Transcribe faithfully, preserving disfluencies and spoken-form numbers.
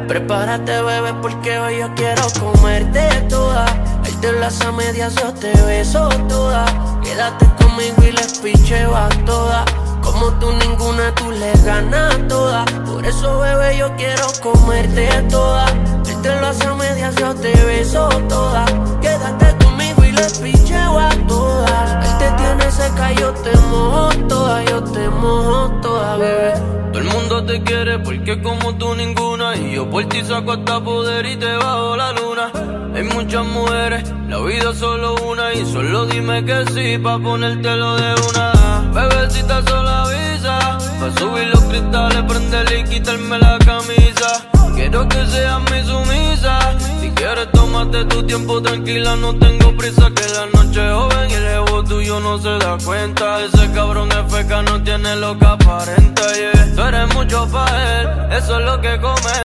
Prepárate, bebé, porque hoy yo quiero comerte toda. Él te las a medias, yo te beso toda. Quédate conmigo y les picheo a toda. Como tú ninguna, tú le ganas toda. Por eso, bebé, yo quiero comerte toda. Él te lo hace a medias, yo te beso toda. Quédate conmigo y les picheo a todas. Él te tiene seca, yo te mojo toda. Yo te mojo toda, bebé. Todo el mundo te quiere porque como tú ninguna. Y yo por ti saco hasta poder y te bajo la luna. Hay muchas mujeres, la vida es solo una. Y solo dime que sí, pa' ponértelo de una. Bebecita solo avisa, pa' subir los cristales, prenderle y quitarme la camisa. Quiero que seas mi sumisa. Si quieres tómate tu tiempo tranquila, no tengo prisa. Que la noche es joven y el jevo tuyo no se da cuenta. Ese cabrón es feca, no tiene lo que aparenta, yeah. Tú eres mucho pa' él, eso es lo que come.